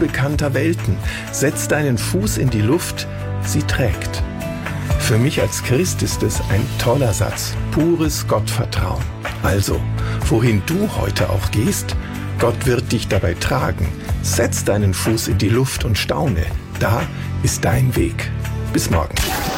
unbekannter Welten. Setz deinen Fuß in die Luft, sie trägt. Für mich als Christ ist es ein toller Satz, pures Gottvertrauen. Also, wohin du heute auch gehst, Gott wird dich dabei tragen. Setz deinen Fuß in die Luft und staune. Da ist dein Weg. Bis morgen.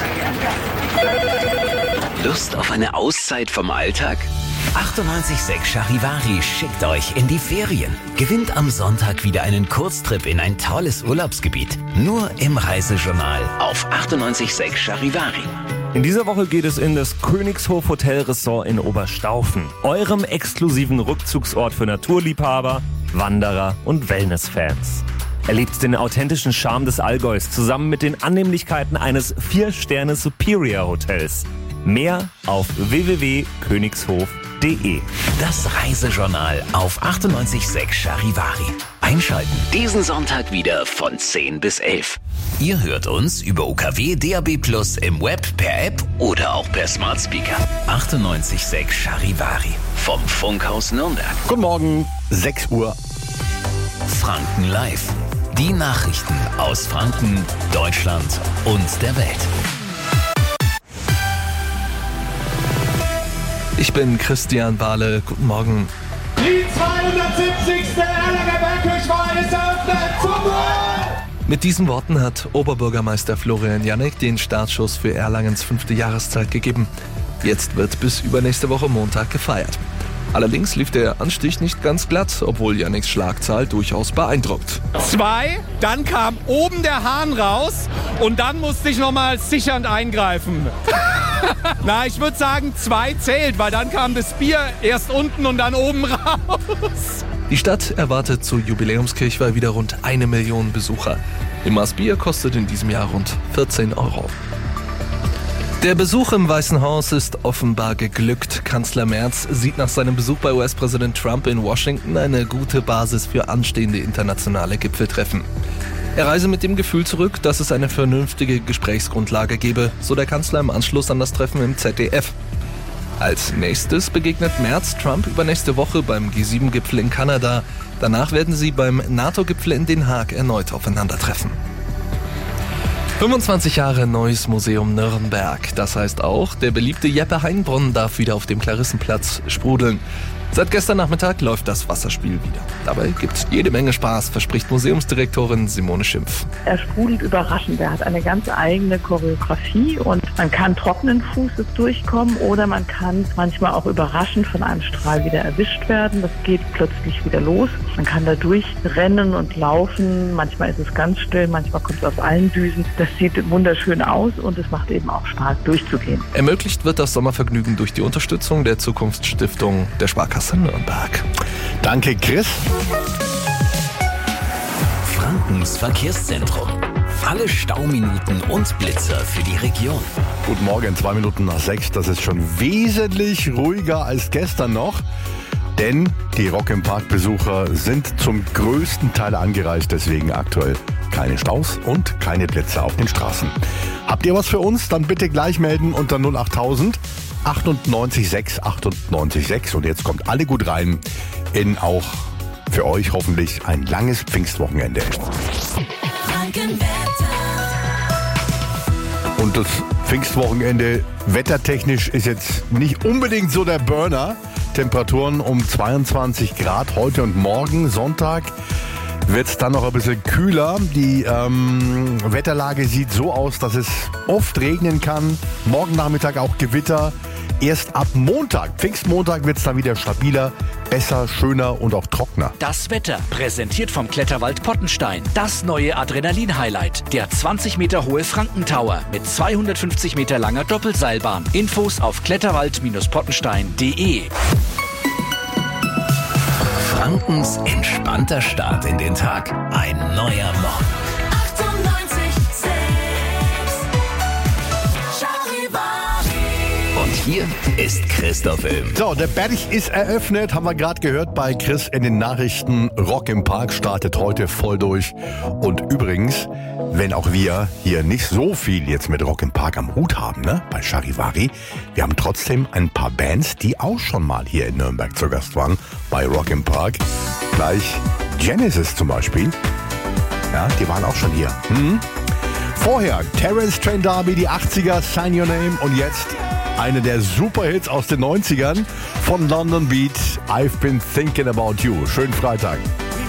Lust auf eine Auszeit vom Alltag? 98.6 Charivari schickt euch in die Ferien. Gewinnt am Sonntag wieder einen Kurztrip in ein tolles Urlaubsgebiet. Nur im Reisejournal auf 98.6 Charivari. In dieser Woche geht es in das Königshof Hotel Resort in Oberstaufen, eurem exklusiven Rückzugsort für Naturliebhaber, Wanderer und Wellnessfans. Erlebt den authentischen Charme des Allgäus zusammen mit den Annehmlichkeiten eines 4-Sterne Superior Hotels. Mehr auf www.königshof.de. Das Reisejournal auf 98.6 Charivari. Einschalten. Diesen Sonntag wieder von 10 bis 11. Ihr hört uns über UKW, DAB+ im Web, per App oder auch per Smart Speaker. 98.6 Charivari. Vom Funkhaus Nürnberg. Guten Morgen, 6 Uhr. Franken Live. Die Nachrichten aus Franken, Deutschland und der Welt. Ich bin Christian Bahle. Guten Morgen. Die 270. Erlanger Bergkirchweih ist eröffnet. Zum Wohl! Mit diesen Worten hat Oberbürgermeister Florian Jannek den Startschuss für Erlangens 5. Jahreszeit gegeben. Jetzt wird bis übernächste Woche Montag gefeiert. Allerdings lief der Anstich nicht ganz glatt, obwohl Janneks Schlagzahl durchaus beeindruckt. 2, dann kam oben der Hahn raus und dann musste ich nochmal sichernd eingreifen. Na, ich würde sagen 2 zählt, weil dann kam das Bier erst unten und dann oben raus. Die Stadt erwartet zur Jubiläumskirchweih wieder rund 1 Million Besucher. Im Maß Bier kostet in diesem Jahr rund 14 €. Der Besuch im Weißen Haus ist offenbar geglückt. Kanzler Merz sieht nach seinem Besuch bei US-Präsident Trump in Washington eine gute Basis für anstehende internationale Gipfeltreffen. Er reise mit dem Gefühl zurück, dass es eine vernünftige Gesprächsgrundlage gebe, so der Kanzler im Anschluss an das Treffen im ZDF. Als nächstes begegnet Merz Trump übernächste Woche beim G7-Gipfel in Kanada. Danach werden sie beim NATO-Gipfel in Den Haag erneut aufeinandertreffen. 25 Jahre Neues Museum Nürnberg. Das heißt auch, der beliebte Jeppe Heinbrunnen darf wieder auf dem Klarissenplatz sprudeln. Seit gestern Nachmittag läuft das Wasserspiel wieder. Dabei gibt's jede Menge Spaß, verspricht Museumsdirektorin Simone Schimpf. Er sprudelt überraschend. Er hat eine ganz eigene Choreografie und man kann trockenen Fußes durchkommen oder man kann manchmal auch überraschend von einem Strahl wieder erwischt werden. Das geht plötzlich wieder los. Man kann da durchrennen und laufen. Manchmal ist es ganz still, manchmal kommt es aus allen Düsen. Das sieht wunderschön aus und es macht eben auch Spaß, durchzugehen. Ermöglicht wird das Sommervergnügen durch die Unterstützung der Zukunftsstiftung der Sparkasse Nürnberg. Danke, Chris. Frankens Verkehrszentrum. Alle Stauminuten und Blitzer für die Region. Guten Morgen, 2 Minuten nach 6. Das ist schon wesentlich ruhiger als gestern noch. Denn die Rock im Park Besucher sind zum größten Teil angereist. Deswegen aktuell keine Staus und keine Blitzer auf den Straßen. Habt ihr was für uns? Dann bitte gleich melden unter 08000 98 6. Und jetzt kommt alle gut rein in auch für euch hoffentlich ein langes Pfingstwochenende. Und das Pfingstwochenende wettertechnisch ist jetzt nicht unbedingt so der Burner. Temperaturen um 22 Grad heute und morgen, Sonntag, wird es dann noch ein bisschen kühler. Die Wetterlage sieht so aus, dass es oft regnen kann. Morgen Nachmittag auch Gewitter. Erst ab Montag, Pfingstmontag, wird es dann wieder stabiler, besser, schöner und auch trockener. Das Wetter, präsentiert vom Kletterwald Pottenstein. Das neue Adrenalin-Highlight. Der 20 Meter hohe Frankentower mit 250 Meter langer Doppelseilbahn. Infos auf kletterwald-pottenstein.de. Frankens entspannter Start in den Tag. Ein neuer Morgen. 98.6 Und hier ist Christoph Ilm. So, der Berg ist eröffnet, haben wir gerade gehört bei Chris in den Nachrichten. Rock im Park startet heute voll durch. Und übrigens, wenn auch wir hier nicht so viel jetzt mit Rock im Park am Hut haben, ne, bei Charivari, wir haben trotzdem ein paar Bands, die auch schon mal hier in Nürnberg zu Gast waren, bei Rock im Park. Gleich Genesis zum Beispiel. Ja, die waren auch schon hier. Vorher Terence Trent D'Arby, die 80er, Sign Your Name. Und jetzt eine der Superhits aus den 90ern von London Beat, I've Been Thinking About You. Schönen Freitag.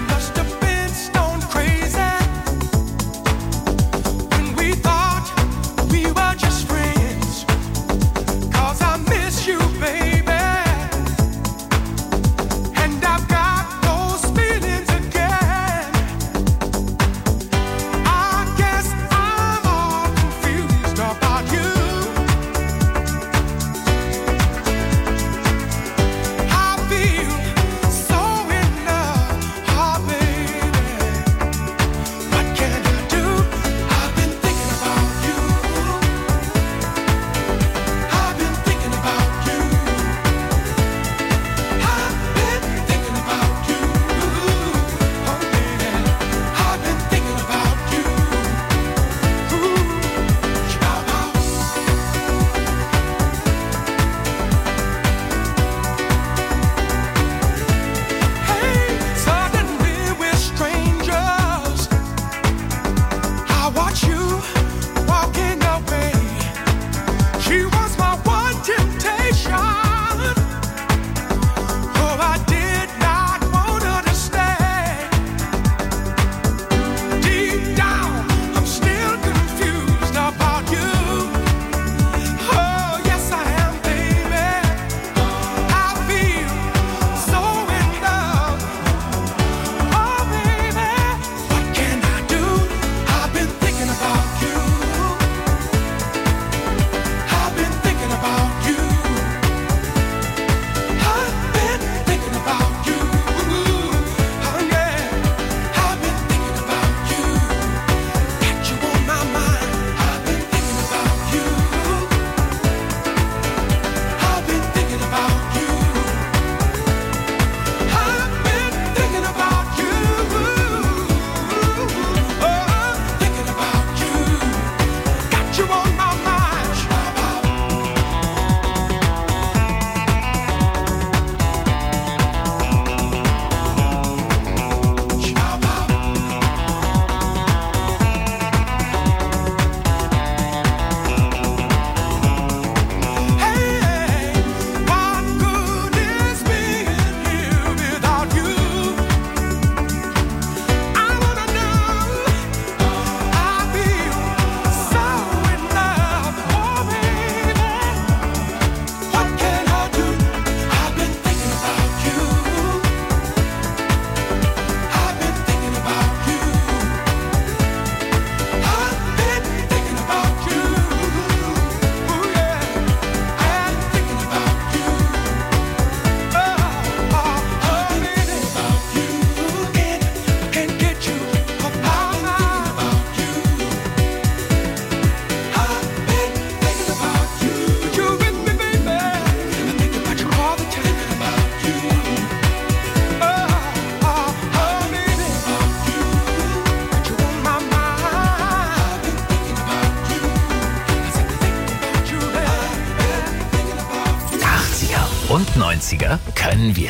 Und 90er können wir.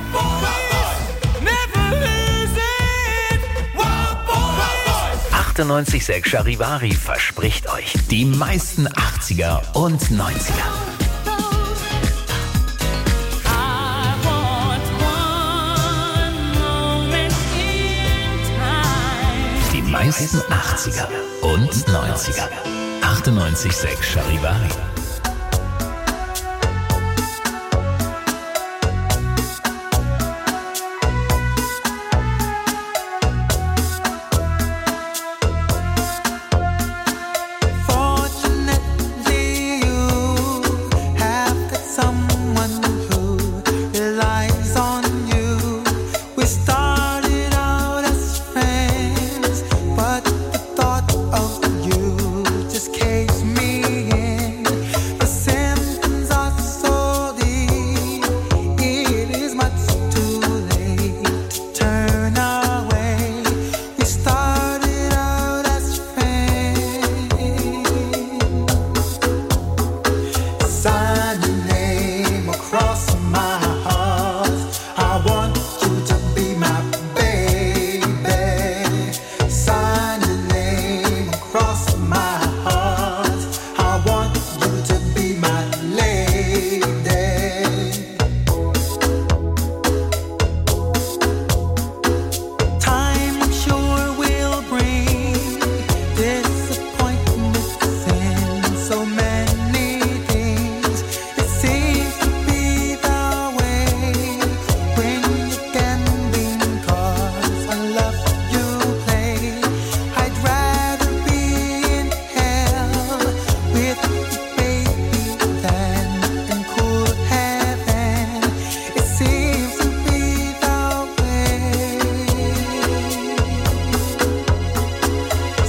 98,6 Charivari verspricht euch die meisten 80er und 90er. Die meisten 80er und 90er. 98,6 Charivari. Just case me in.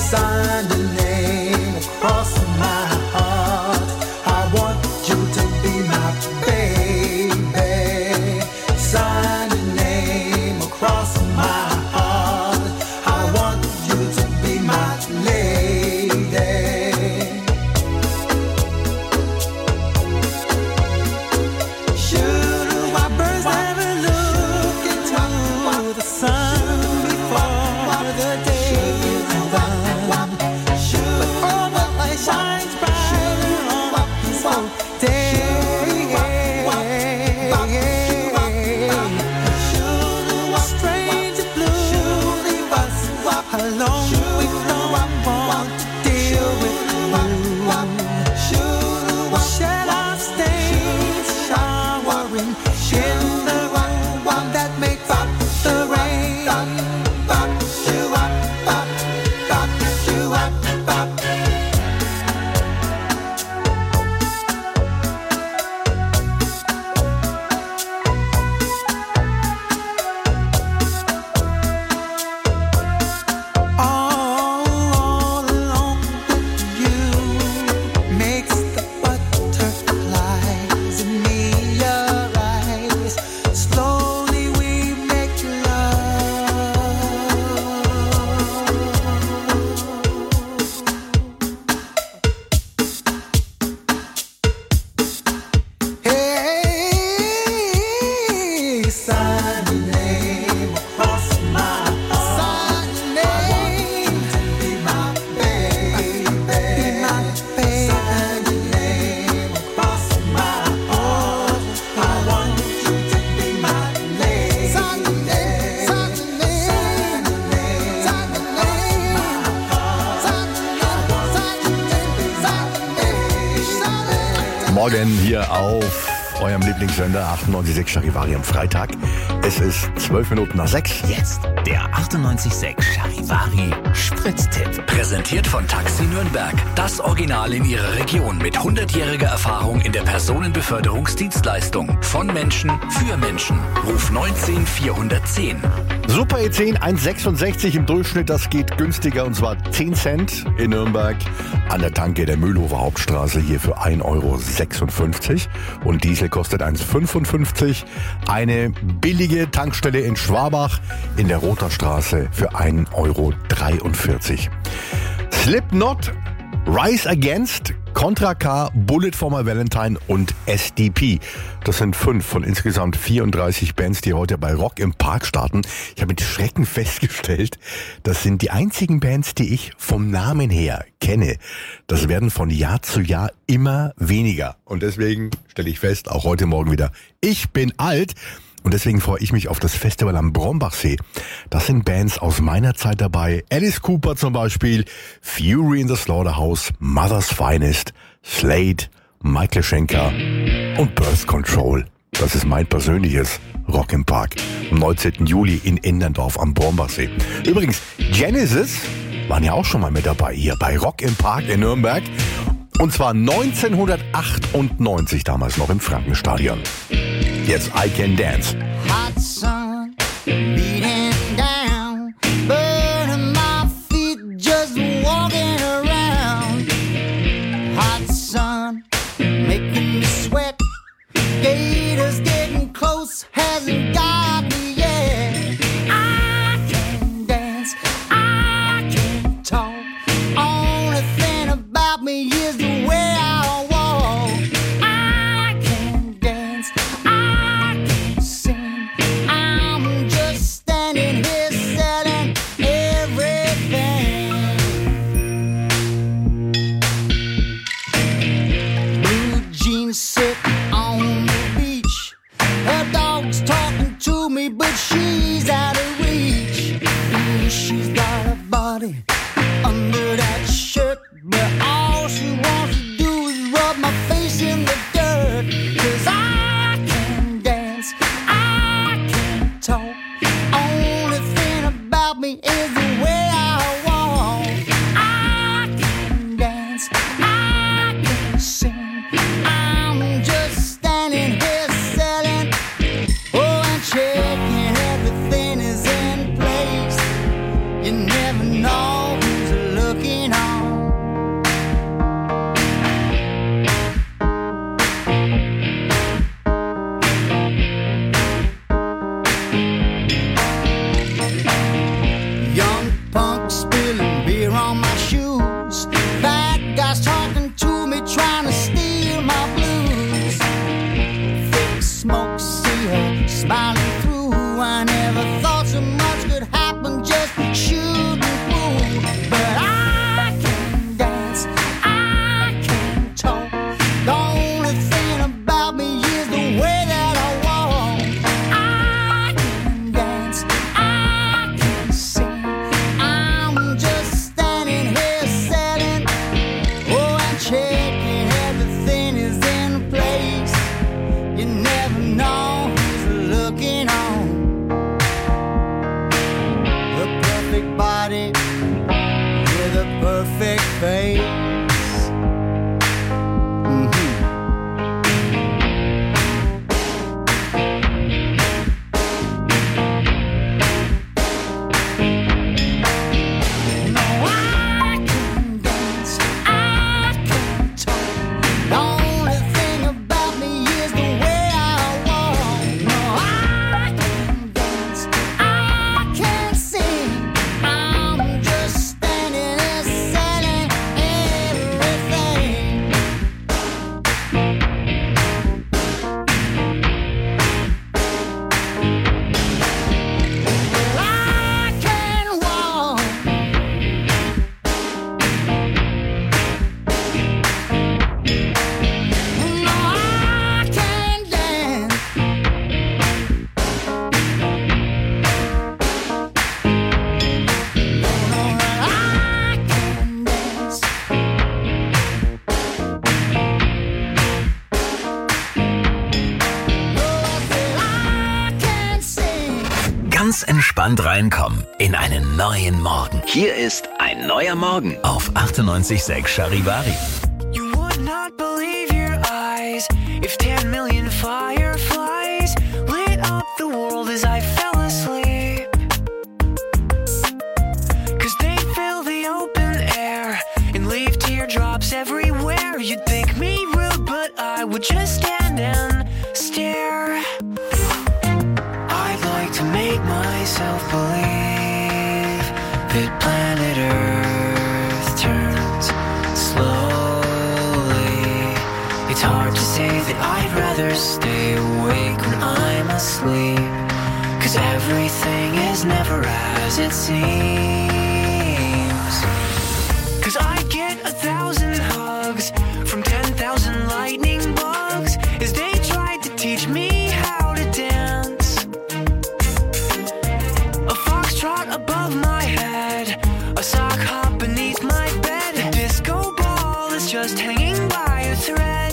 sign your name across my heart. I want you to be my baby. Sign your name across my heart. I want you to be my lady. Should my birds ever look into the sun before the day is done? Should all the light shines bright on someday? Should a stranger blue leave us alone? We don't want to deal with you. Shed our stains, showering in the one that makes up the rain. All alone with you makes the butterflies in me arise. Slowly we make love. Hey, sign your name across my heart. Sign your name to be my baby. Be my baby. Sign your name across my heart. I want you to be my lady. Sign your name. Sign your name. Sign your name. Sign your name. Morgen hier auf eurem Lieblingssender 98.6 Charivari am Freitag. Es ist 12 Minuten nach 6. Jetzt der 98.6 Charivari Spritztipp. Präsentiert von Taxi Nürnberg. Das Original in ihrer Region mit 100-jähriger Erfahrung in der Personenbeförderungsdienstleistung. Von Menschen für Menschen. Ruf 19 410. Super E10 1,66 im Durchschnitt, das geht günstiger und zwar 10 Cent in Nürnberg an der Tanke der Mühlhofer Hauptstraße hier für 1,56 € und Diesel kostet 1,55 €. Eine billige Tankstelle in Schwabach in der Rotherstraße für 1,43 €. Slipknot, Rise Against, Contra K, Bullet for My Valentine und SDP. Das sind 5 von insgesamt 34 Bands, die heute bei Rock im Park starten. Ich habe mit Schrecken festgestellt, das sind die einzigen Bands, die ich vom Namen her kenne. Das werden von Jahr zu Jahr immer weniger. Und deswegen stelle ich fest, auch heute Morgen wieder, ich bin alt. Und deswegen freue ich mich auf das Festival am Brombachsee. Das sind Bands aus meiner Zeit dabei. Alice Cooper zum Beispiel, Fury in the Slaughterhouse, Mother's Finest, Slade, Michael Schenker und Birth Control. Das ist mein persönliches Rock im Park. Am 19. Juli in Enderndorf am Brombachsee. Übrigens, Genesis waren ja auch schon mal mit dabei hier bei Rock im Park in Nürnberg. Und zwar 1998, damals noch im Frankenstadion. Jetzt I Can Dance. Hot sun beating down, burning my feet just walking around. Hot sun making me sweat. Gators getting close, hasn't got me yet. I can dance, I can talk. Only thing about me is the way I walk. I can dance, I can sing. I'm just standing here selling everything. Blue jeans sit on the beach. Her dog's talking to me, but she's out of reach. She's got a body under that shirt, but all she wants to do is rub my face in the dirt. 'Cause I can dance, I can talk. Only thing about me is the way I walk. I can dance, I can sing. I'm just standing here selling, oh, and checking everything is in place. You never know who's looking perfect face. Ganz entspannt reinkommen in einen neuen Morgen. Hier ist ein neuer Morgen auf 98.6 Charivari. You would not believe your eyes if 10 million fireflies lit up the world as I fell asleep. 'Cause they fill the open air and leave teardrops everywhere. You'd think me rude, but I would just stand and stare. I'd like to make myself believe that planet Earth turns slowly. It's hard to say that I'd rather stay awake when I'm asleep, 'cause everything is never as it seems. 'Cause I get 1,000 hugs from 10,000 lightning bugs as they tried to teach me how to dance. A foxtrot above my head, a sock hop beneath my bed, a disco ball is just hanging by a thread.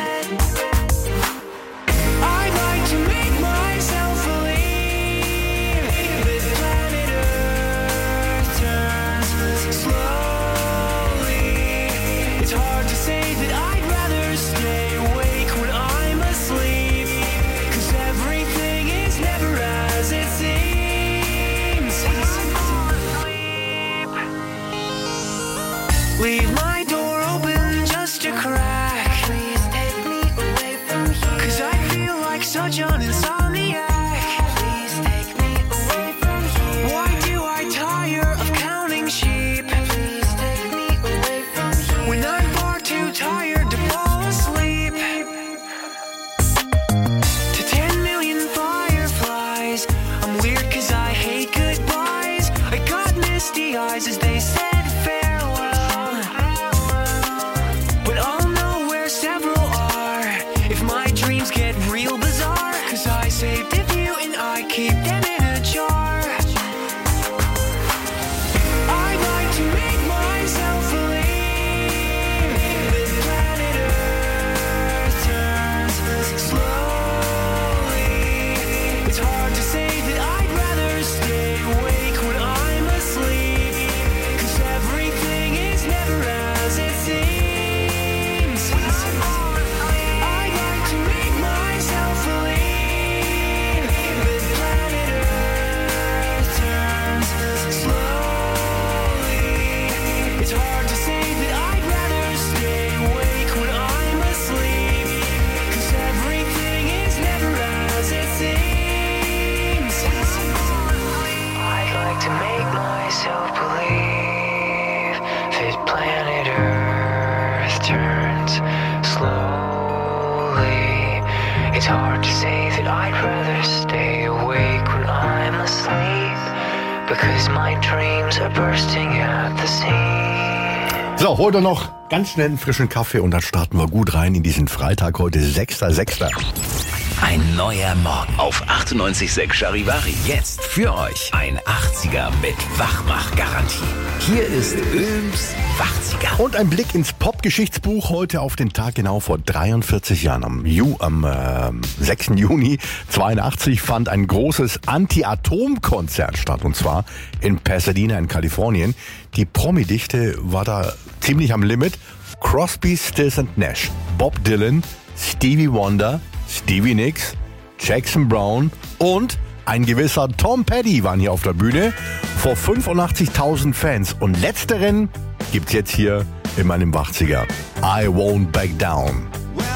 I'd like to make myself believe that planet Earth turns slowly. It's hard to say that I'd rather stay awake when I'm asleep, 'cause everything is never as it seems. Leave my door open just a crack. Please take me away from here, 'cause I feel like such an insomniac. Please take me away from here. Why do I tire of counting sheep? Please take me away from here, when I'm far too tired to fall asleep. To 10 million fireflies, I'm weird 'cause I hate goodbyes. I got misty eyes as they said farewell, but I'll know where several are if my dreams get real bizarre, 'cause I saved a few and I keep them in a jar. I'd like to make myself believe that planet Earth turns slowly. It's hard to say that I'd rather stay awake when I'm asleep, 'cause everything is never as it seems. I'd like to make myself believe that planet Earth turns slowly. It's hard to say that I'd rather stay awake when I'm asleep, 'cause everything is never as it seems. I'd like to make myself believe that planet Earth turns slowly. It's hard to say that I'd rather stay awake when I'm asleep, because my dreams are bursting at the seams. So, hol doch noch ganz schnell einen frischen Kaffee und dann starten wir gut rein in diesen Freitag heute, 6.6. Ein neuer Morgen auf 98.6 Charivari. Jetzt für euch ein 80er mit Wachmachgarantie. Hier ist Öms 80er. Und ein Blick ins Popgeschichtsbuch heute auf den Tag genau vor 43 Jahren. Am 6. Juni 82 fand ein großes Anti-Atom-Konzert statt. Und zwar in Pasadena in Kalifornien. Die Promi-Dichte war da ziemlich am Limit. Crosby, Stills & Nash, Bob Dylan, Stevie Wonder, Stevie Nicks, Jackson Brown und ein gewisser Tom Petty waren hier auf der Bühne vor 85.000 Fans. Und letzteren gibt's jetzt hier in meinem 80er. I Won't Back Down.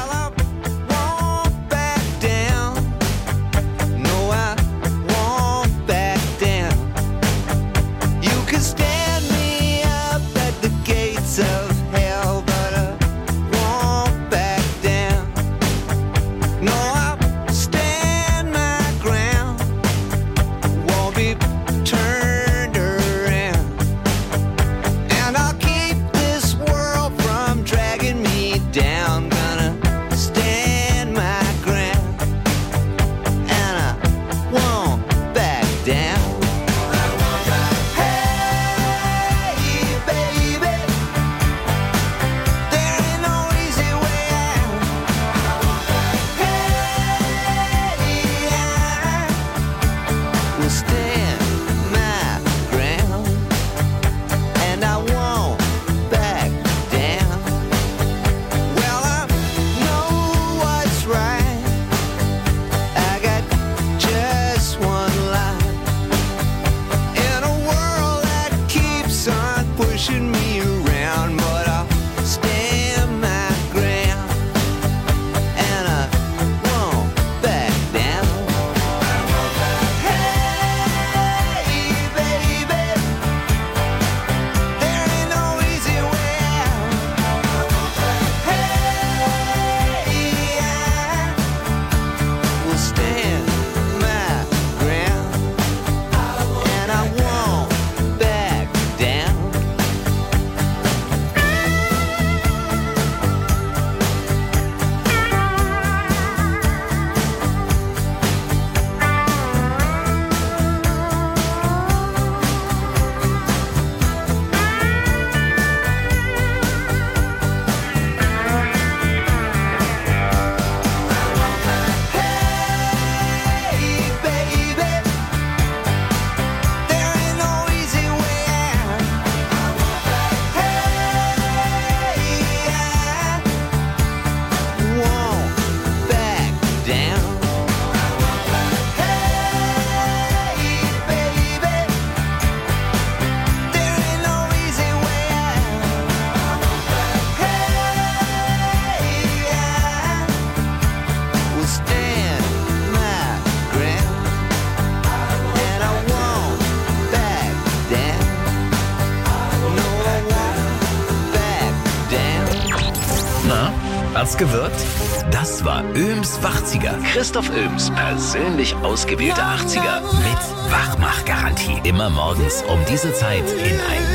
Hat's gewirkt? Das war Öms 80er. Christoph Öms persönlich ausgewählte 80er mit Wachmachgarantie. Immer morgens um diese Zeit in ein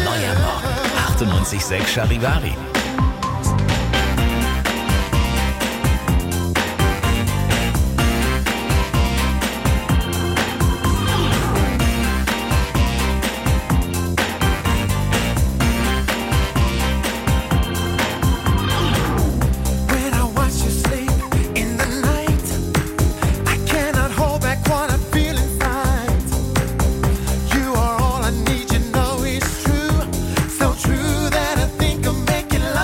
neuer Morgen. 98.6 Charivari. True that I think I'll make it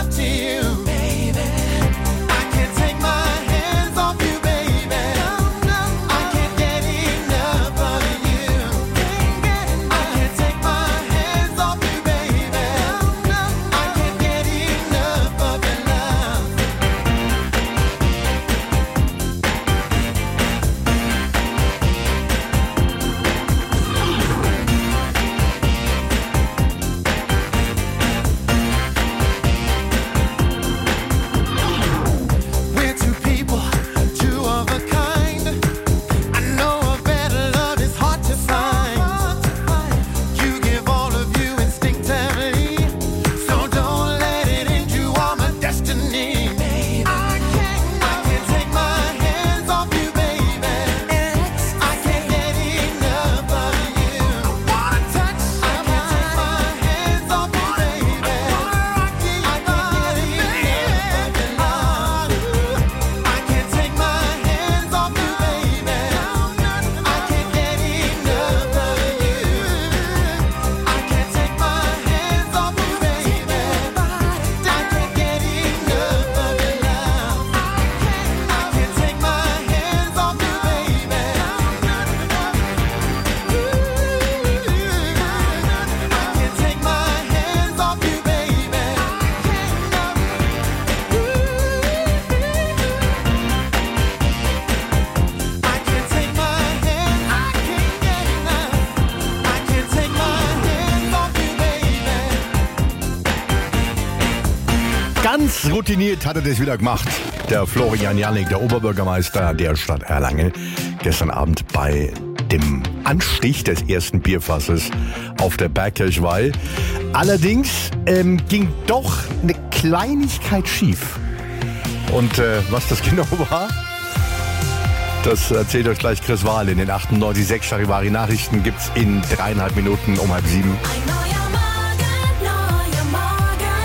Ganz routiniert hat er das wieder gemacht. Der Florian Jannik, der Oberbürgermeister der Stadt Erlangen, gestern Abend bei dem Anstich des ersten Bierfasses auf der Bergkirchweih. Allerdings ging doch eine Kleinigkeit schief. Und was das genau war, das erzählt euch gleich Chris Wahl. In den 98.6 Charivari Nachrichten gibt's in 3,5 Minuten um 6:30. Ein neuer Morgen, neuer Morgen.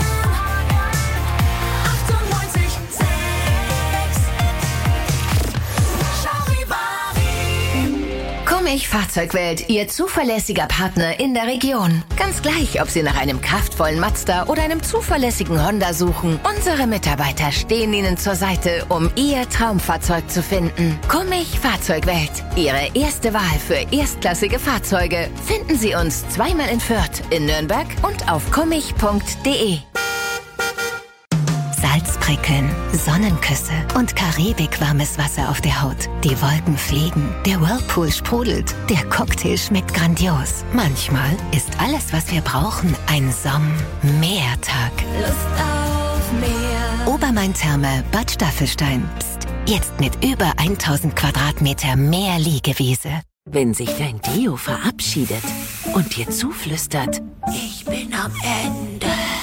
98.6 Charivari. Kummich Fahrzeugwelt, Ihr zuverlässiger Partner in der Region. Ganz gleich, ob Sie nach einem kraftvollen Mazda oder einem zuverlässigen Honda suchen. Unsere Mitarbeiter stehen Ihnen zur Seite, um Ihr Traumfahrzeug zu finden. Kummich Fahrzeugwelt, Ihre erste Wahl für erstklassige Fahrzeuge. Finden Sie uns zweimal in Fürth, in Nürnberg und auf kummich.de. Salzprickeln, Sonnenküsse und karibikwarmes Wasser auf der Haut. Die Wolken fliegen, der Whirlpool sprudelt, der Cocktail schmeckt grandios. Manchmal ist alles, was wir brauchen, ein Sommertag. Lust auf mehr. Obermain-Therme Bad Staffelstein. Psst, jetzt mit über 1000 Quadratmeter mehr Liegewiese. Wenn sich dein Deo verabschiedet und dir zuflüstert, ich bin am Ende.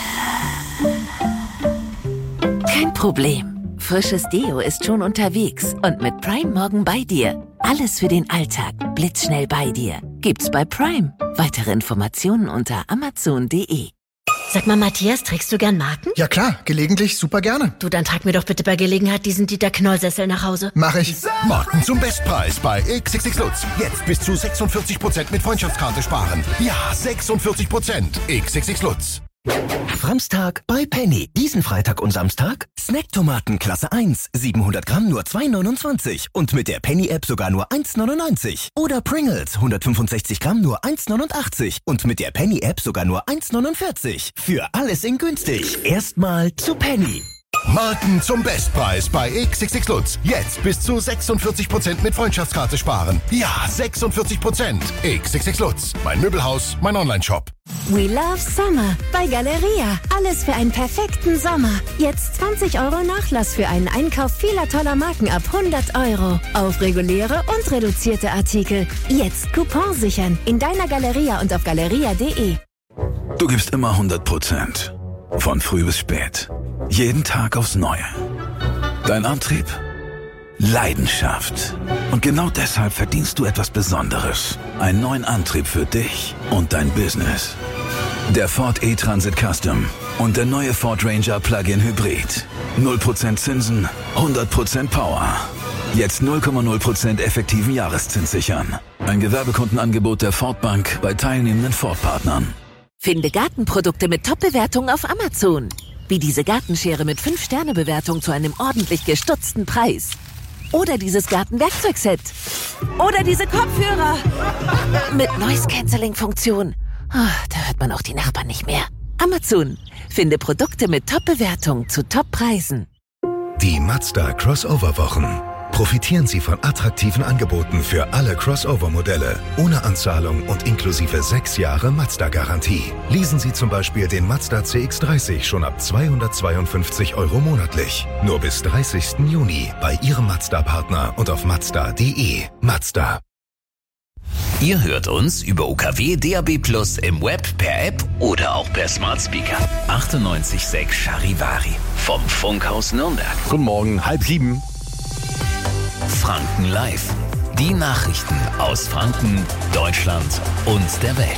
Kein Problem. Frisches Deo ist schon unterwegs und mit Prime morgen bei dir. Alles für den Alltag, blitzschnell bei dir. Gibt's bei Prime. Weitere Informationen unter amazon.de. Sag mal, Matthias, trägst du gern Marken? Ja klar, gelegentlich super gerne. Du, dann trag mir doch bitte bei Gelegenheit diesen Dieter Knoll-Sessel nach Hause. Mach ich. Marken zum Bestpreis bei XXX Lutz. Jetzt bis zu 46% mit Freundschaftskarte sparen. Ja, 46%. XXX Lutz. Framstag bei Penny. Diesen Freitag und Samstag Snacktomaten Klasse 1, 700 Gramm nur 2,29 und mit der Penny-App sogar nur 1,99. Oder Pringles, 165 Gramm nur 1,89 und mit der Penny-App sogar nur 1,49. Für alles in günstig. Erstmal zu Penny. Marken zum Bestpreis bei XXX Lutz. Jetzt bis zu 46% mit Freundschaftskarte sparen. Ja, 46%. XXX Lutz. Mein Möbelhaus, mein Onlineshop. We love Summer bei Galeria. Alles für einen perfekten Sommer. Jetzt 20 € Nachlass für einen Einkauf vieler toller Marken ab 100 € auf reguläre und reduzierte Artikel. Jetzt Coupon sichern in deiner Galeria und auf galeria.de. Du gibst immer 100%. Von früh bis spät. Jeden Tag aufs Neue. Dein Antrieb? Leidenschaft. Und genau deshalb verdienst du etwas Besonderes. Einen neuen Antrieb für dich und dein Business. Der Ford E-Transit Custom und der neue Ford Ranger Plug-in Hybrid. 0% Zinsen, 100% Power. Jetzt 0,0% effektiven Jahreszins sichern. Ein Gewerbekundenangebot der Ford Bank bei teilnehmenden Ford-Partnern. Finde Gartenprodukte mit Top-Bewertung auf Amazon. Wie diese Gartenschere mit 5-Sterne-Bewertung zu einem ordentlich gestutzten Preis. Oder dieses Gartenwerkzeugset. Oder diese Kopfhörer. Mit Noise-Canceling-Funktion. Oh, da hört man auch die Nachbarn nicht mehr. Amazon. Finde Produkte mit Top-Bewertung zu Top-Preisen. Die Mazda Crossover-Wochen. Profitieren Sie von attraktiven Angeboten für alle Crossover-Modelle, ohne Anzahlung und inklusive 6 Jahre Mazda-Garantie. Leasen Sie zum Beispiel den Mazda CX-30 schon ab 252 € monatlich. Nur bis 30. Juni bei Ihrem Mazda-Partner und auf mazda.de. Mazda. Ihr hört uns über UKW DAB+ im Web, per App oder auch per Smart Speaker. 98.6 Charivari vom Funkhaus Nürnberg. Guten Morgen, 6:30. Franken Live. Die Nachrichten aus Franken, Deutschland und der Welt.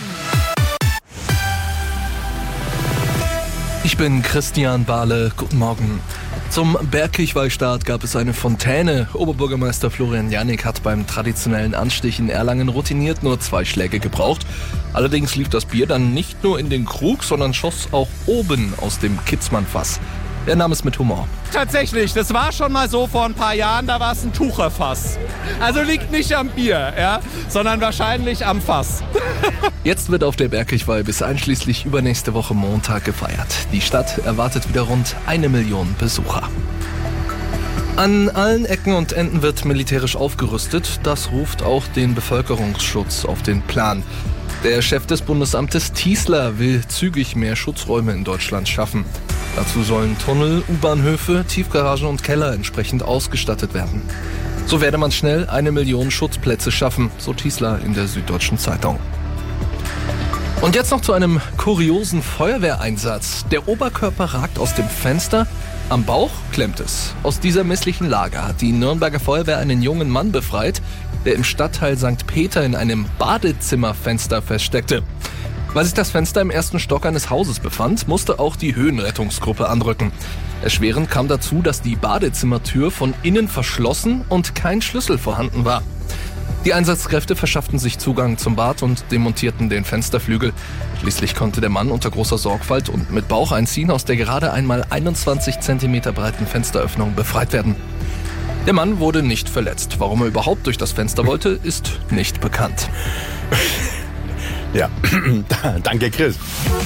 Ich bin Christian Bahle. Guten Morgen. Zum Bergkirchweihstart gab es eine Fontäne. Oberbürgermeister Florian Jannik hat beim traditionellen Anstich in Erlangen routiniert nur 2 Schläge gebraucht. Allerdings lief das Bier dann nicht nur in den Krug, sondern schoss auch oben aus dem Kitzmann-Fass. Er nahm es mit Humor. Tatsächlich, das war schon mal so vor ein paar Jahren, da war es ein Tucherfass. Also liegt nicht am Bier, ja, sondern wahrscheinlich am Fass. Jetzt wird auf der Bergkirchweih bis einschließlich übernächste Woche Montag gefeiert. Die Stadt erwartet wieder rund 1 Million Besucher. An allen Ecken und Enden wird militärisch aufgerüstet. Das ruft auch den Bevölkerungsschutz auf den Plan. Der Chef des Bundesamtes Tiesler will zügig mehr Schutzräume in Deutschland schaffen. Dazu sollen Tunnel, U-Bahnhöfe, Tiefgaragen und Keller entsprechend ausgestattet werden. So werde man schnell 1 Million Schutzplätze schaffen, so Tiesler in der Süddeutschen Zeitung. Und jetzt noch zu einem kuriosen Feuerwehreinsatz. Der Oberkörper ragt aus dem Fenster, am Bauch klemmt es. Aus dieser misslichen Lage hat die Nürnberger Feuerwehr einen jungen Mann befreit, der im Stadtteil St. Peter in einem Badezimmerfenster feststeckte. Weil sich das Fenster im 1. Stock eines Hauses befand, musste auch die Höhenrettungsgruppe anrücken. Erschwerend kam dazu, dass die Badezimmertür von innen verschlossen und kein Schlüssel vorhanden war. Die Einsatzkräfte verschafften sich Zugang zum Bad und demontierten den Fensterflügel. Schließlich konnte der Mann unter großer Sorgfalt und mit Bauch einziehen aus der gerade einmal 21 cm breiten Fensteröffnung befreit werden. Der Mann wurde nicht verletzt. Warum er überhaupt durch das Fenster wollte, ist nicht bekannt. Ja, danke Chris.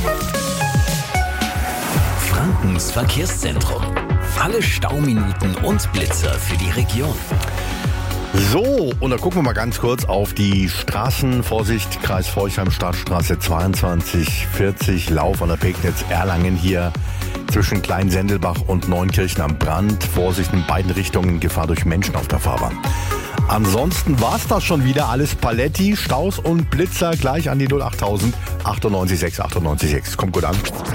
Frankens Verkehrszentrum. Alle Stauminuten und Blitzer für die Region. So, und da gucken wir mal ganz kurz auf die Straßen. Vorsicht, Kreis Forchheim, Stadtstraße 2240, Lauf an der Pegnitz, Erlangen hier zwischen Kleinsendelbach und Neunkirchen am Brand. Vorsicht in beiden Richtungen, Gefahr durch Menschen auf der Fahrbahn. Ansonsten war's das schon wieder, alles Paletti, Staus und Blitzer gleich an die 08000 98 6. Kommt gut an.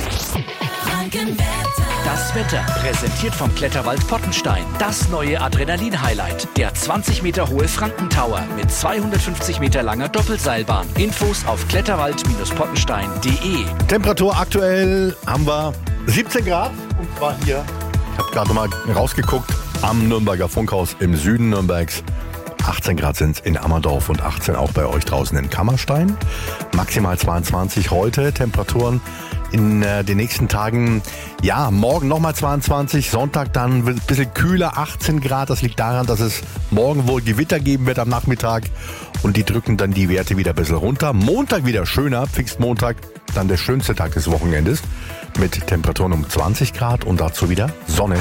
Das Wetter, präsentiert vom Kletterwald Pottenstein. Das neue Adrenalin-Highlight. Der 20 Meter hohe Frankentower mit 250 Meter langer Doppelseilbahn. Infos auf kletterwald-pottenstein.de. Temperatur aktuell haben wir 17 Grad. Und zwar hier, ich habe gerade mal rausgeguckt, am Nürnberger Funkhaus im Süden Nürnbergs. 18 Grad sind es in Ammerdorf und 18 auch bei euch draußen in Kammerstein. Maximal 22 heute. Temperaturen in den nächsten Tagen, ja, morgen nochmal 22, Sonntag dann wird es ein bisschen kühler, 18 Grad. Das liegt daran, dass es morgen wohl Gewitter geben wird am Nachmittag und die drücken dann die Werte wieder ein bisschen runter. Montag wieder schöner, Pfingstmontag, dann der schönste Tag des Wochenendes mit Temperaturen um 20 Grad und dazu wieder Sonne.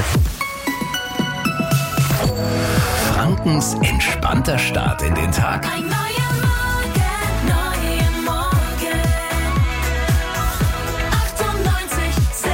Frankens entspannter Start in den Tag. Ein neuer Morgen, neue Morgen. 98,6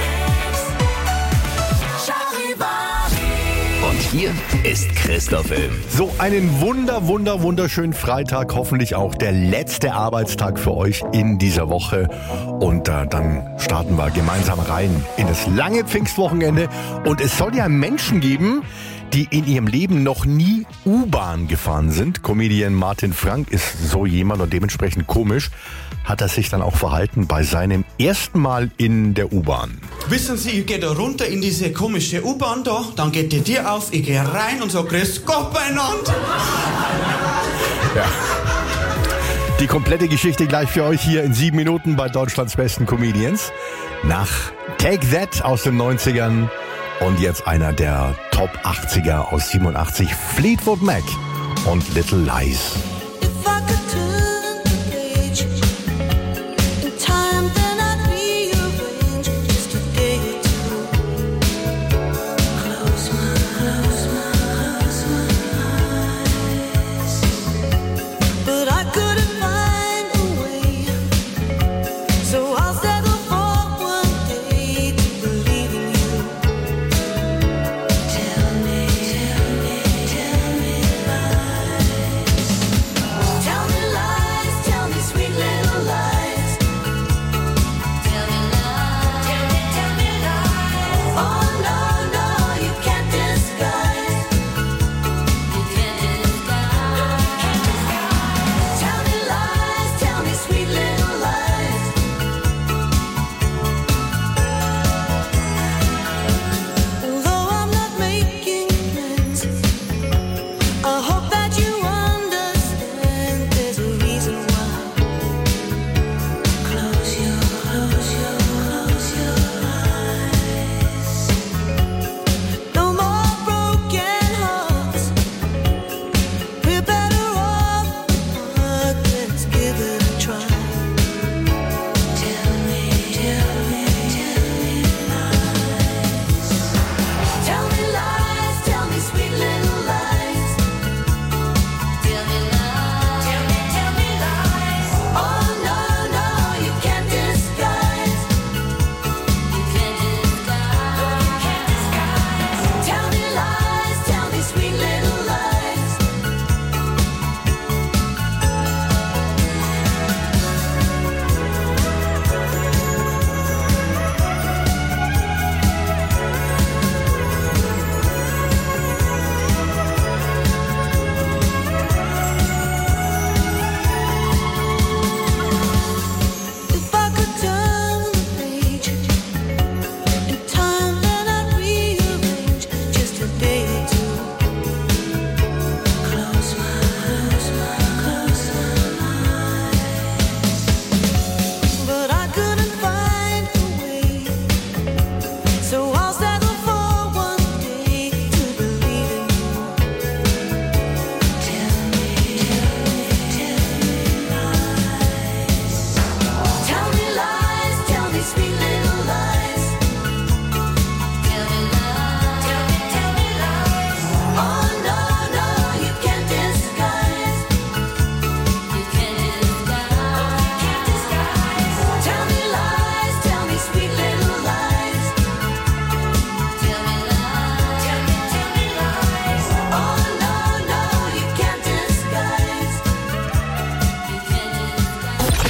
Charivari. Und hier ist Christoph Ilm. So, einen wunderschönen Freitag, hoffentlich auch der letzte Arbeitstag für euch in dieser Woche. Und dann starten wir gemeinsam rein in das lange Pfingstwochenende. Und es soll ja Menschen geben, die in ihrem Leben noch nie U-Bahn gefahren sind. Comedian Martin Frank ist so jemand und dementsprechend komisch hat er sich dann auch verhalten bei seinem ersten Mal in der U-Bahn. Wissen Sie, ich gehe da runter in diese komische U-Bahn da, dann geht die Tür auf, ich gehe rein und so, grüß Gott beieinander. Ja. Die komplette Geschichte gleich für euch hier in 7 Minuten bei Deutschlands besten Comedians. Nach Take That aus den 90ern und jetzt einer der Top 80er aus 87, Fleetwood Mac und Little Lies.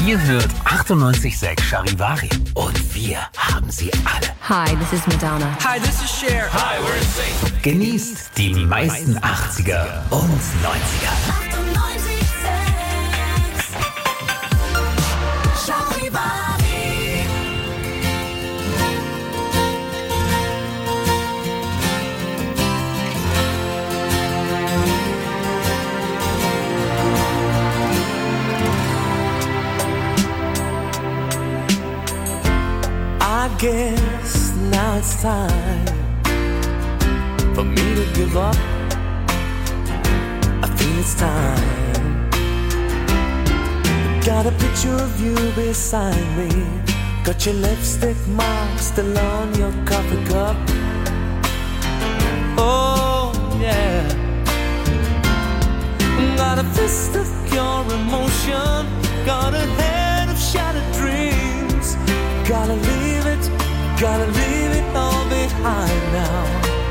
Ihr hört 98.6 Charivari. Und wir haben sie alle. Hi, this is Madonna. Hi, this is Cher. Hi, we're NSYNC. Genießt die meisten 80er und 90er. I guess now it's time for me to give up. I feel it's time. Got a picture of you beside me. Got your lipstick mark still on your coffee cup. Oh yeah. Got a fist of pure emotion. Got a head of shattered dreams. Gotta leave it all behind now.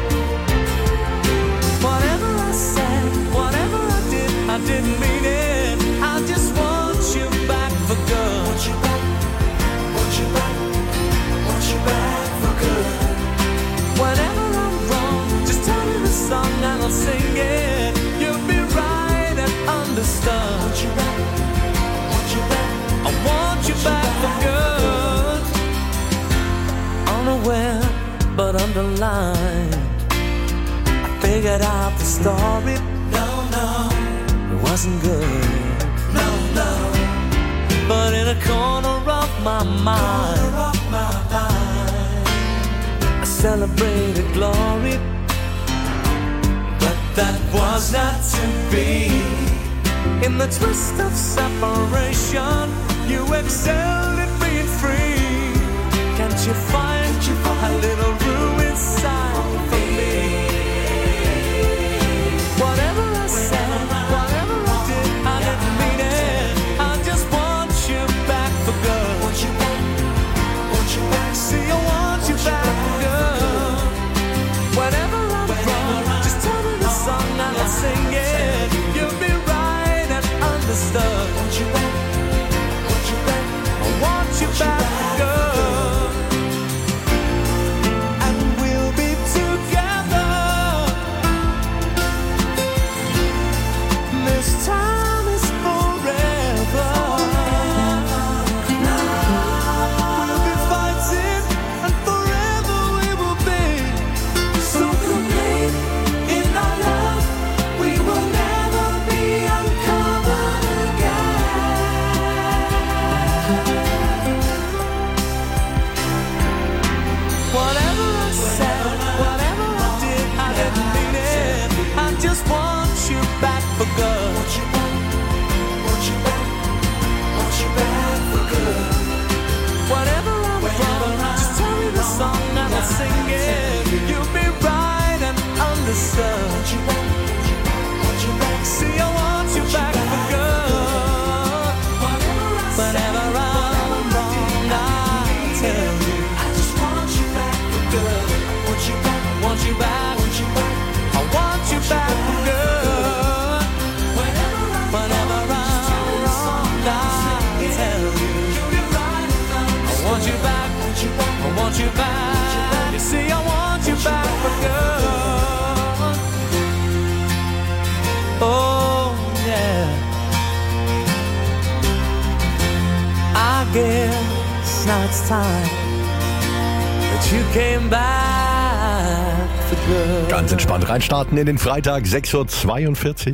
Whatever I said, whatever I didn't mean it. I just want you back for good. Want you back, want you back, want you back for good. Whenever I'm wrong, just tell me the song and I'll sing it. You'll be right and understood. Want you back, want you back, I want you back for good. Unaware but underlined, I figured out the story. No, it wasn't good. No, but in a corner of my mind, I celebrated glory. But that was not to be. In the twist of separation, you excelled at being free. Can't you find a little room inside for me? Whatever I said, whatever I did, I didn't mean it. I just want you back for good. Want you back, want you back. See, I want you back for good. Whenever I'm wrong, just tell me the song and I'll sing it. You'll be right and understood. Want you back, want you back. I want you back for good. Now it's time that you came back for good. Ganz entspannt reinstarten in den Freitag, 6:42 Uhr.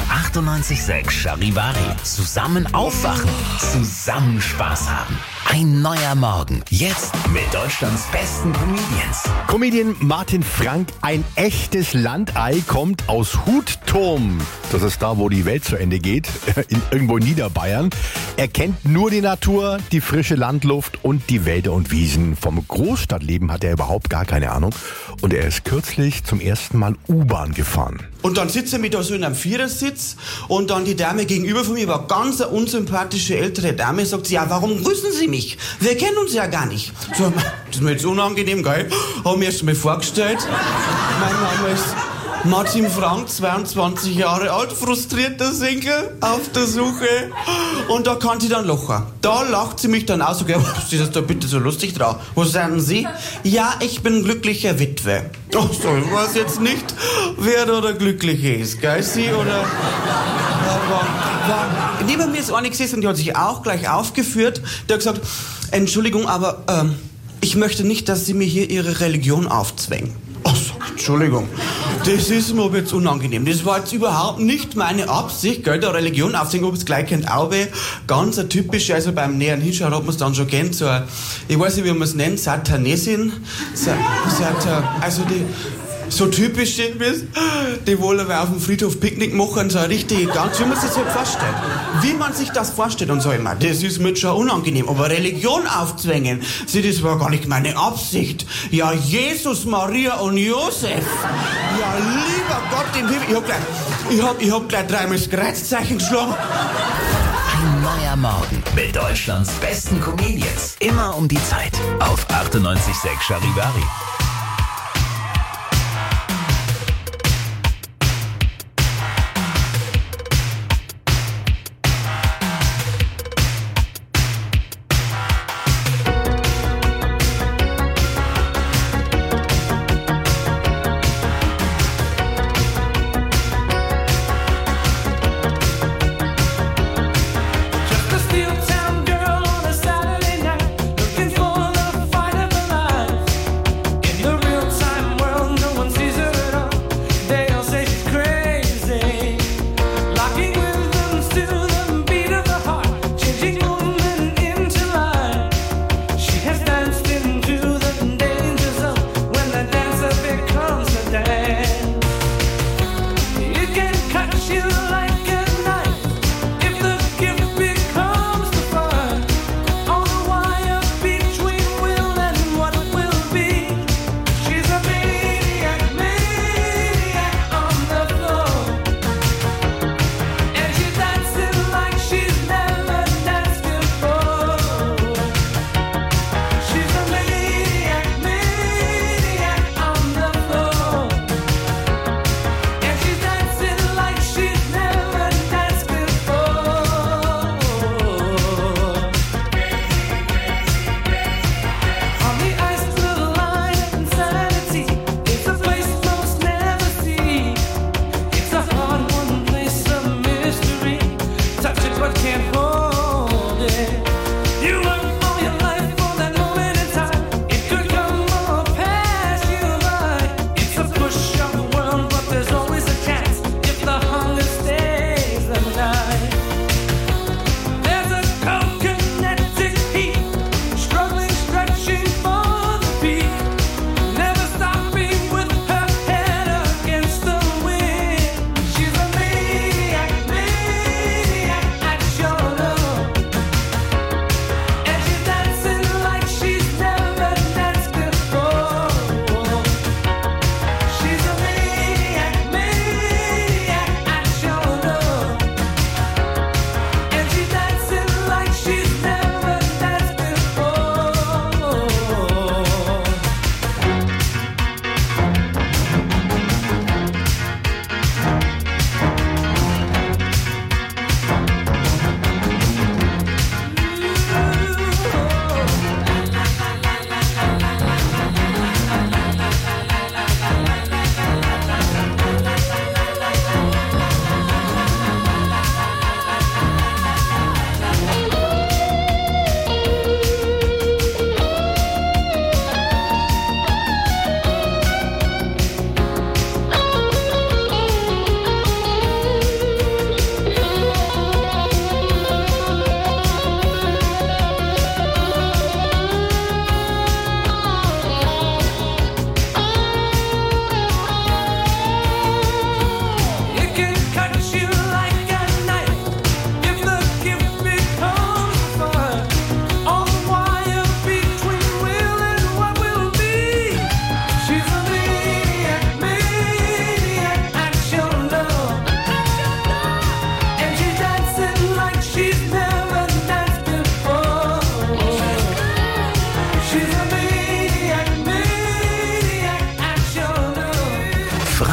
98.6 Charivari. Zusammen aufwachen, zusammen Spaß haben. Ein neuer Morgen. Jetzt mit Deutschlands besten Comedians. Comedian Martin Frank, ein echtes Landei, kommt aus Hutturm. Das ist da, wo die Welt zu Ende geht, irgendwo in Niederbayern. Er kennt nur die Natur, die frische Landluft und die Wälder und Wiesen. Vom Großstadtleben hat er überhaupt gar keine Ahnung. Und er ist kürzlich zum ersten Mal U-Bahn gefahren. Und dann sitzt er mit da so in einem Vierersitz und dann die Dame gegenüber von mir war ganz eine unsympathische ältere Dame, sagt sie, ja, warum grüßen Sie mich? Wir kennen uns ja gar nicht. So, das ist mir jetzt unangenehm, gell? Haben wir erst mal vorgestellt. Mein Name ist Martin Frank, 22 Jahre alt, frustrierter Single, auf der Suche. Und da kann sie dann lachen. Da lacht sie mich dann aus. Okay, was ist das da bitte so lustig drauf? Wo sind Sie? Ja, ich bin glücklicher Witwe. Ach so, ich weiß jetzt nicht, wer da der Glückliche ist. Gell, sie oder... Neben mir ist eine gesessen und die hat sich auch gleich aufgeführt. Der hat gesagt, Entschuldigung, aber ich möchte nicht, dass Sie mir hier Ihre Religion aufzwängen. Ach so, Entschuldigung, das ist mir aber jetzt unangenehm. Das war jetzt überhaupt nicht meine Absicht, gell, der Religion aufzwängen, ob es gleich kennt, auch ganz eine typische, also beim näheren Hinschauen hat man es dann schon kennt, so eine, ich weiß nicht, wie man es nennt, Satanesin, also die... So typisch, die wollen wir auf dem Friedhof Picknick machen, so richtig, ganz wie man sich das halt vorstellt. Wie man sich das vorstellt und so immer. Das ist mir schon unangenehm. Aber Religion aufzwängen, das war gar nicht meine Absicht. Ja, Jesus, Maria und Josef. Ja, lieber Gott im Himmel. Ich hab gleich dreimal das Kreuzzeichen geschlagen. Ein neuer Morgen mit Deutschlands besten Comedians. Immer um die Zeit. Auf 98.6 Charivari.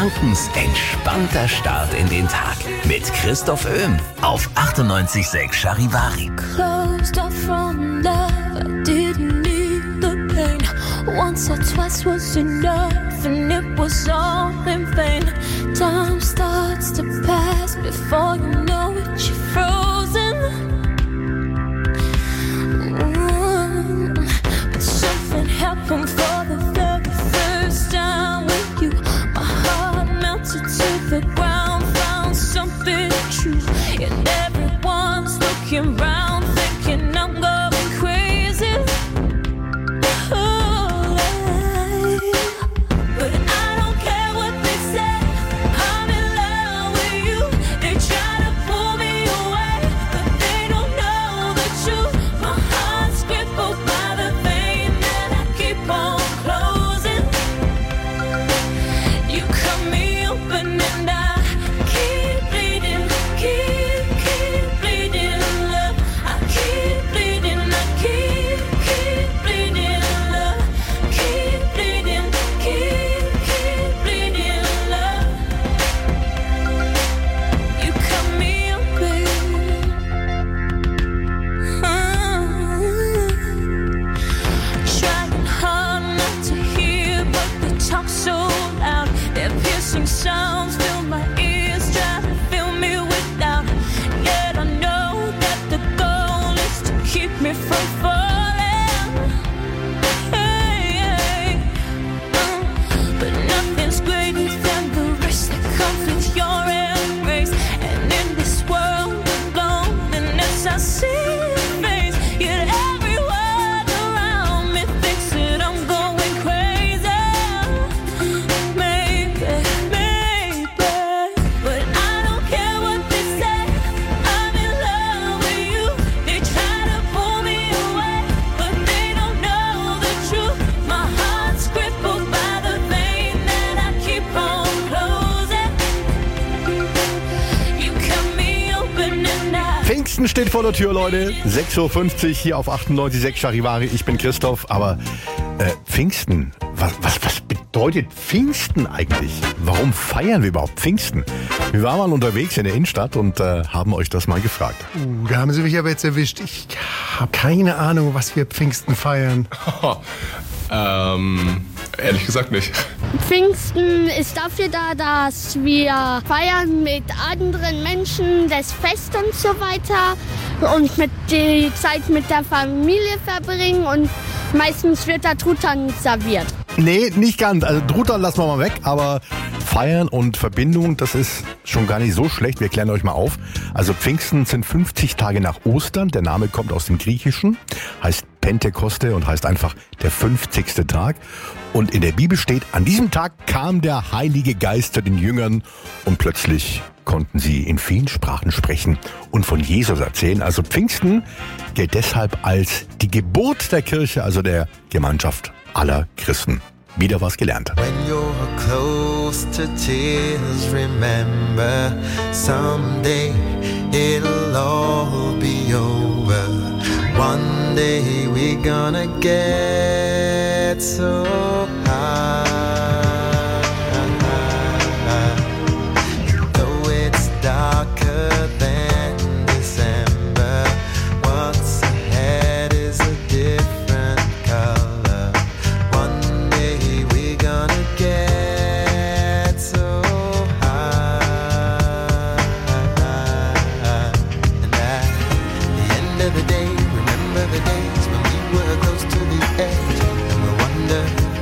Frankens entspannter Start in den Tag mit Christoph Oehm auf 98.6 Charivari. Closed off from love, I didn't need the pain. Once or twice was enough, and it was all in vain. Time starts to pass before you know it, you're frozen. But something happened for the very first time with you. My heart melted to the ground, found something true, and everyone's looking round, thinking I'm going crazy. But I don't care what they say, I'm in love with you. They try to pull me away, but they don't know the truth. My heart's crippled by the vein that I keep on closing. You cut me open and I keep bleeding, keep bleeding, love. I keep bleeding, I keep bleeding, love. Keep bleeding, keep bleeding, love. You cut me open. Trying hard not to hear, but they talk so loud. Their piercing sounds fill my ears, try to fill me with doubt. Yet I know that the goal is to keep me from falling. Hey, but nothing's greater than the risk that comes with your embrace. And in this world of loneliness, I see your face. Yet everyone around me thinks that I'm going crazy. Maybe, but I don't care what they say. I'm in love with you. They try to pull me away, but they don't know the truth. My heart's crippled by the vein that I keep on closing. You cut me open and I Pfingsten steht vor der Tür, Leute. 6.50 Uhr hier auf 98.6 Charivari. Ich bin Christoph, aber Pfingsten, was bedeutet Pfingsten eigentlich? Warum feiern wir überhaupt Pfingsten? Wir waren mal unterwegs in der Innenstadt und haben euch das mal gefragt. Da haben Sie mich aber jetzt erwischt. Ich habe keine Ahnung, was wir Pfingsten feiern. Ehrlich gesagt nicht. Pfingsten ist dafür da, dass wir feiern mit anderen Menschen, das Fest und so weiter und mit die Zeit mit der Familie verbringen und meistens wird der Truthahn serviert. Nee, nicht ganz. Also Truthahn lassen wir mal weg, aber Feiern und Verbindung, das ist schon gar nicht so schlecht. Wir klären euch mal auf. Also Pfingsten sind 50 Tage nach Ostern. Der Name kommt aus dem Griechischen, heißt Pentekoste und heißt einfach der 50. Tag. Und in der Bibel steht, an diesem Tag kam der Heilige Geist zu den Jüngern und plötzlich konnten sie in vielen Sprachen sprechen und von Jesus erzählen. Also Pfingsten gilt deshalb als die Geburt der Kirche, also der Gemeinschaft aller Christen. Wieder was gelernt. When you're close to tears, remember someday it'll all be over. One day we're gonna get so high. Though it's darker than December, what's ahead is a different color. One day we're gonna get so high. And at the end of the day, remember the days when we were close to the edge, and we wonder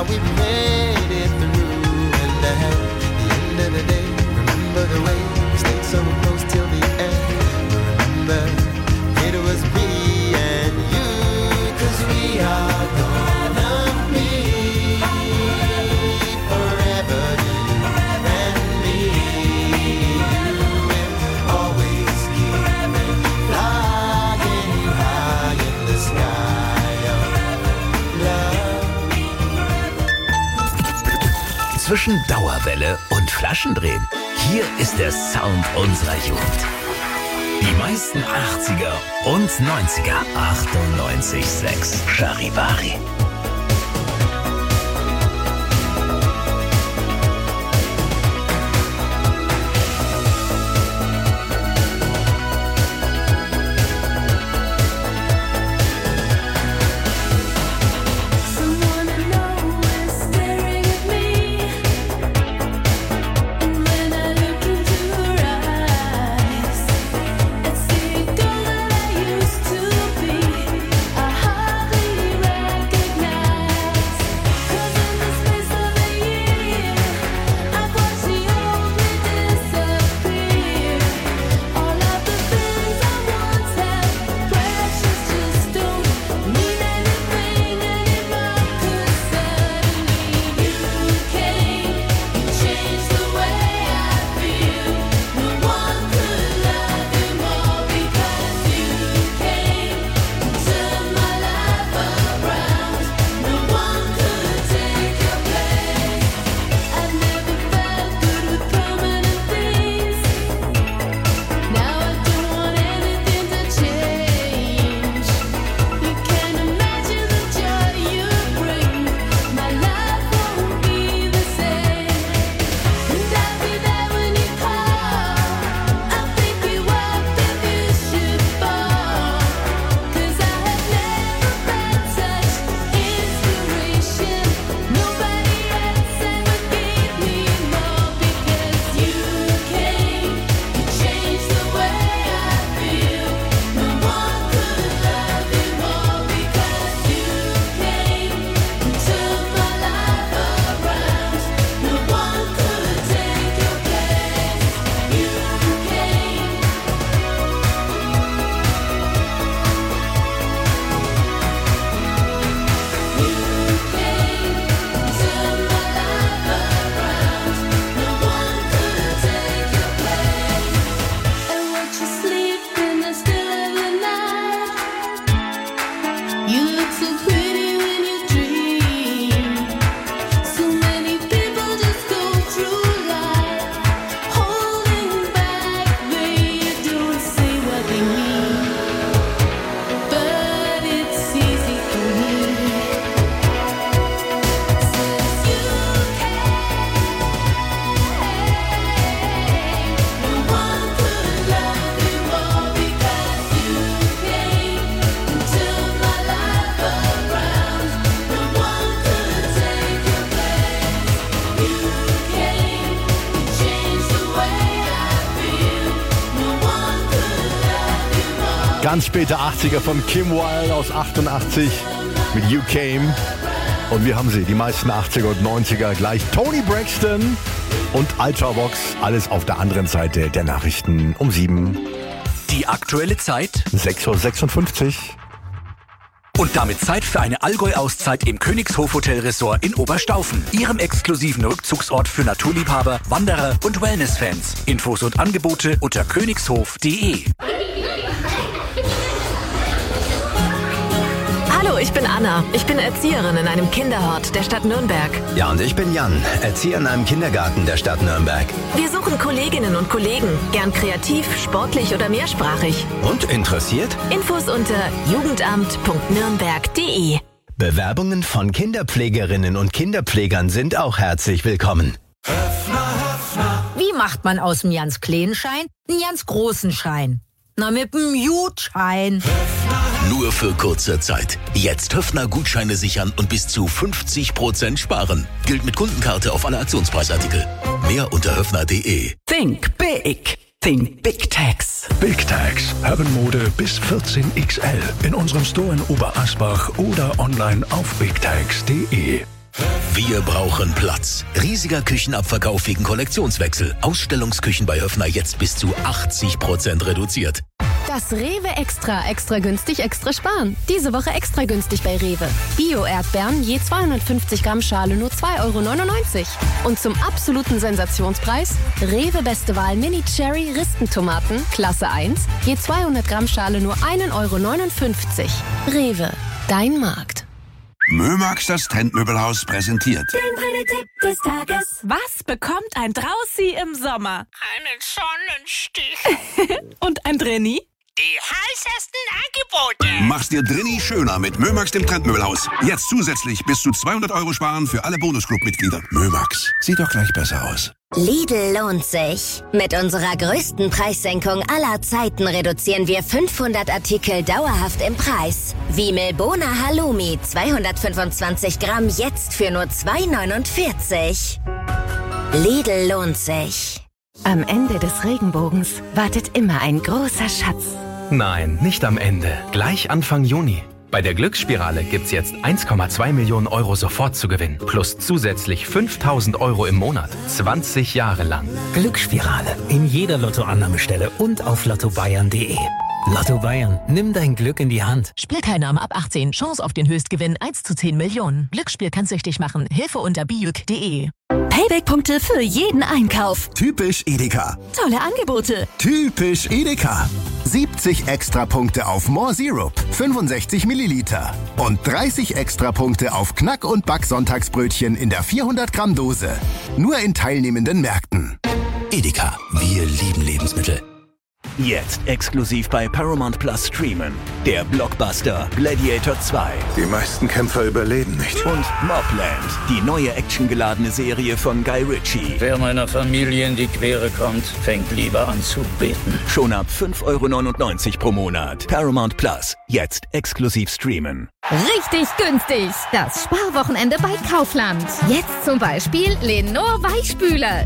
how we made it through. And at the end of the day, remember the way we stayed so close till the end. Remember, it was me and you, 'cause we are gonna be forever, you and me. We'll always keep flying high in the sky of love. Zwischen Dauerwelle und Flaschendrehen. Hier ist der Sound unserer Jugend. Die meisten 80er und 90er. 98.6 Charivari. Someone I know is staring at me, and when I look into her eyes, it's the girl that I used to be. I hardly recognize, 'cause in the space of a year, I've watched the old me disappear. All of the things I once held precious just don't mean anything anymore. 'Cause suddenly you came, you changed the way I feel. No one could love you more because you came, turned my life around. No one could take your place. I never felt good with permanent things. Now I don't want anything to change. You can't imagine the joy you bring. My life won't be the same. And I'll be there when you call. I'll pick you up if you should fall. 'Cause I have never felt such inspiration. Nobody else ever gave me more. Because you came, you changed the way I feel. No one could love you more. Because you came, you turned my life around. No one could take your place. You came. And watch you sleep in the still of the night. You look so pretty when you dream. So many people just go through life holding back. They don't say what they mean, but it's easy for me. Since you came, no one could love you more. Because you came, turned my life around. No one could take your place. You came, you changed the way I feel. No one could love you more. Ganz späte 80er von Kim Wilde aus 88 mit You Came. Und wir haben sie, die meisten 80er und 90er gleich. Tony Braxton und Ultravox. Alles auf der anderen Seite der Nachrichten um 7. Die aktuelle Zeit 6.56 Uhr. und damit Zeit für eine Allgäu-Auszeit im Königshof Hotel Resort in Oberstaufen. Ihrem exklusiven Rückzugsort für Naturliebhaber, Wanderer und Wellness-Fans. Infos und Angebote unter königshof.de. Hallo, ich bin Anna. Ich bin Erzieherin in einem Kinderhort der Stadt Nürnberg. Ja, und ich bin Jan, Erzieher in einem Kindergarten der Stadt Nürnberg. Wir suchen Kolleginnen und Kollegen, gern kreativ, sportlich oder mehrsprachig. Und interessiert? Infos unter jugendamt.nürnberg.de. Bewerbungen von Kinderpflegerinnen und Kinderpflegern sind auch herzlich willkommen. Wie macht man aus dem ganz kleinen Schein einen ganz großen Schein? Na, mit dem Jutschein. Nur für kurze Zeit. Jetzt Höfner-Gutscheine sichern und bis zu 50% sparen. Gilt mit Kundenkarte auf alle Aktionspreisartikel. Mehr unter höfner.de. Think big. Think Big Tax. Big Tax. Herrenmode bis 14XL. In unserem Store in Oberasbach oder online auf bigtax.de. Wir brauchen Platz. Riesiger Küchenabverkauf wegen Kollektionswechsel. Ausstellungsküchen bei Höffner jetzt bis zu 80% reduziert. Das Rewe extra günstig, extra sparen. Diese Woche extra günstig bei Rewe. Bio-Erdbeeren je 250 Gramm Schale nur 2,99 €. Und zum absoluten Sensationspreis Rewe Beste Wahl Mini Cherry Ristentomaten Klasse 1 je 200 Gramm Schale nur 1,59 €. Rewe, dein Markt. Mömax, das Trendmöbelhaus, präsentiert. Der Tipp des Tages. Was bekommt ein Draußi im Sommer? Einen Sonnenstich. Und ein Drenni? Die heißesten Angebote. Mach's dir drinni schöner mit Mömax, dem Trendmöbelhaus. Jetzt zusätzlich bis zu 200 € sparen für alle Bonusclub-Mitglieder. Mömax, sieht doch gleich besser aus. Lidl lohnt sich. Mit unserer größten Preissenkung aller Zeiten reduzieren wir 500 Artikel dauerhaft im Preis. Wie Milbona Halloumi 225 Gramm jetzt für nur 2,49 €. Lidl lohnt sich. Am Ende des Regenbogens wartet immer ein großer Schatz. Nein, nicht am Ende. Gleich Anfang Juni. Bei der Glücksspirale gibt's jetzt 1,2 Millionen € sofort zu gewinnen. Plus zusätzlich 5.000 € im Monat. 20 Jahre lang. Glücksspirale. In jeder Lottoannahmestelle und auf lottobayern.de. Lotto Bayern. Nimm dein Glück in die Hand. Spielteilnahme ab 18. Chance auf den Höchstgewinn 1 zu 10 Millionen. Glücksspiel kann süchtig machen. Hilfe unter biuk.de. Payback-Punkte für jeden Einkauf. Typisch Edeka. Tolle Angebote. Typisch Edeka. 70 Extrapunkte auf More Syrup, 65 Milliliter. Und 30 Extrapunkte auf Knack- und Back-Sonntagsbrötchen in der 400 Gramm Dose. Nur in teilnehmenden Märkten. Edeka, wir lieben Lebensmittel. Jetzt exklusiv bei Paramount Plus streamen. Der Blockbuster Gladiator 2. Die meisten Kämpfer überleben nicht. Und Mobland, die neue actiongeladene Serie von Guy Ritchie. Wer meiner Familie in die Quere kommt, fängt lieber an zu beten. Schon ab 5,99 € pro Monat. Paramount Plus, jetzt exklusiv streamen. Richtig günstig. Das Sparwochenende bei Kaufland. Jetzt zum Beispiel Lenor Weichspüler.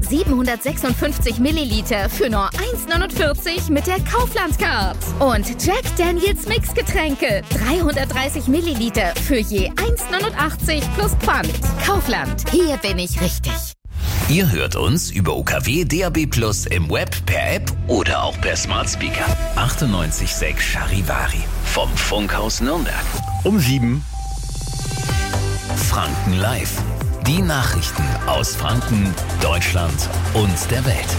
756 Milliliter für nur 1,49 € mit der Kaufland-Card. Und Jack Daniels Mixgetränke. 330 Milliliter für je 1,89 € plus Pfand. Kaufland. Hier bin ich richtig. Ihr hört uns über UKW DAB+ im Web, per App oder auch per Smart Speaker. 98.6 Charivari vom Funkhaus Nürnberg. Um 7. Franken Live. Die Nachrichten aus Franken, Deutschland und der Welt.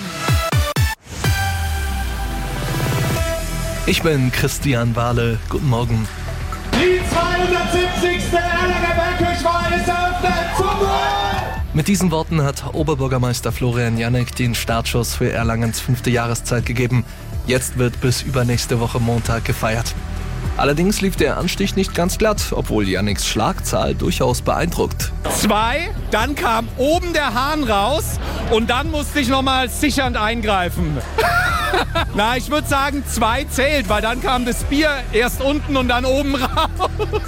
Ich bin Christian Wahle. Guten Morgen. Die 270. Erlanger Bergkirchweih ist eröffnet. Zum Wohl! Mit diesen Worten hat Oberbürgermeister Florian Janek den Startschuss für Erlangens 5. Jahreszeit gegeben. Jetzt wird bis übernächste Woche Montag gefeiert. Allerdings lief der Anstich nicht ganz glatt, obwohl Janeks Schlagzahl durchaus beeindruckt. 2, dann kam oben der Hahn raus und dann musste ich nochmal sichernd eingreifen. Na, ich würde sagen 2 zählt, weil dann kam das Bier erst unten und dann oben raus.